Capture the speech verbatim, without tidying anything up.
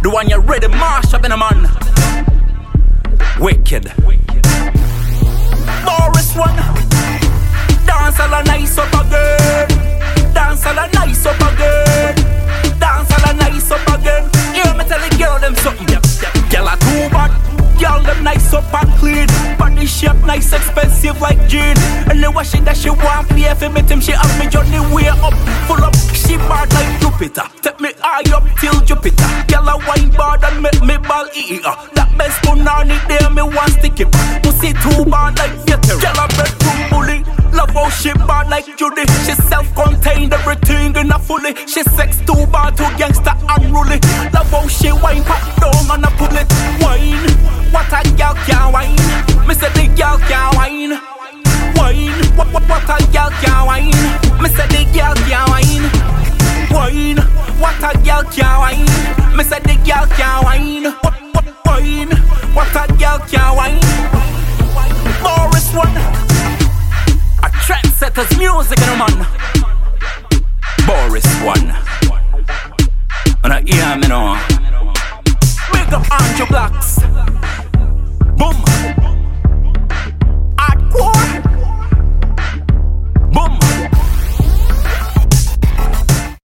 The one you ready mash up in a man. Wicked. Boris one. Dance all a nice up again. Dance all a nice up again. Dance all a nice up again. Hear me tell the girl them something. Yep, yep. Girl a too bad. Girl them nice up and clean. Body shape nice, expensive like jean. And the washing that she want play for me team. She have me on the way up, full up. She bad like Jupiter. Take me high up till Jupiter. Girl a wine bad and make me ball eater. That best punani there me want stick it. Pussy too bad like theater. Girl a bedroom bully. Love how she bad like Judy. She self-contained, everything in a fully. She sex too bad, too gangster unruly. Love how she wine pop down and a pull it. Wine, what a girl can wine. Me say the girl can wine. Wine, what what what a girl can wine. Me say the girl can wine. Wine, what a girl can wine. Me say the girl can wine. What what wine, what a girl can wine. Boris one. A trendsetter's music in a man.